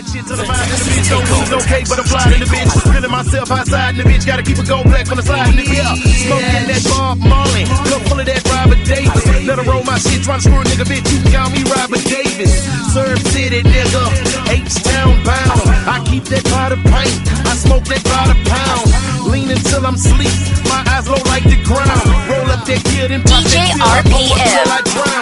shit to the mind in the bitch. It's okay, but I'm flying in the bitch. Feeling myself outside in the bitch. Gotta keep it gold black on the side in the bitch. Smoking that Bob Marley, cup full of that Robert Davis. Let her roll my shit, tryna screw a nigga, bitch. You can call me Robert Davis. Serve City, nigga. H-Town bound. I keep that by the pint. I smoke that by the pound. Lean until I'm sleep. My eyes low like the ground. Roll up that kid and pop DJ that RPM. till I drown.